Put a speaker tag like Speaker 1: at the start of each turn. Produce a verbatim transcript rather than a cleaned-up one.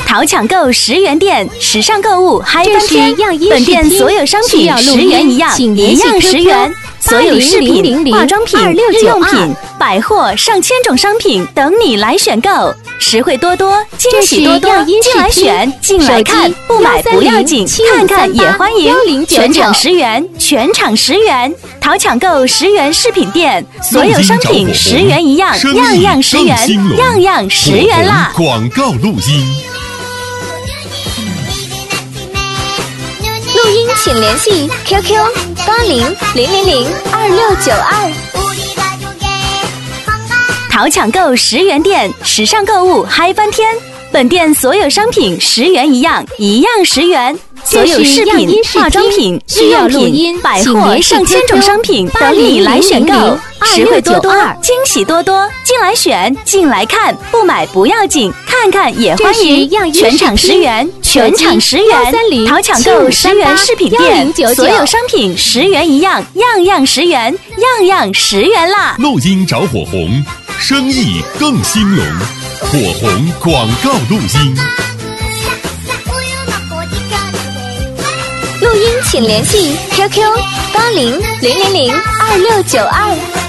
Speaker 1: 淘抢购十元店，时尚购物嗨翻天！本店所有商品十元一样，一样十元。所有饰品、化妆品、日用品、百货上千种商品等你来选购，实惠多多，惊喜多多，进来选，进来看，不买不要紧，看看也欢迎。全场十元，全场十元，淘抢购十元饰品店，所有商品十元一样，样样十元，样样十元啦！
Speaker 2: 广告录音。
Speaker 3: 录音请联系 Q Q 八零零零零二六九二。
Speaker 1: 淘抢购十元店，时尚购物嗨翻天！本店所有商品十元一样，一样十元。所有饰品、化妆品、日用品、百货上千种商品等你来选购，实惠多多，惊喜多多，进来选，进来看，不买不要紧，看看也欢迎。全场十元，全场十元，淘抢购十元饰品店，所有商品十元一样，样样十元，样样十元啦！
Speaker 2: 录音找火红，生意更兴隆，火红广告录音。
Speaker 3: 录音请联系 Q Q 八零零零零二六九二。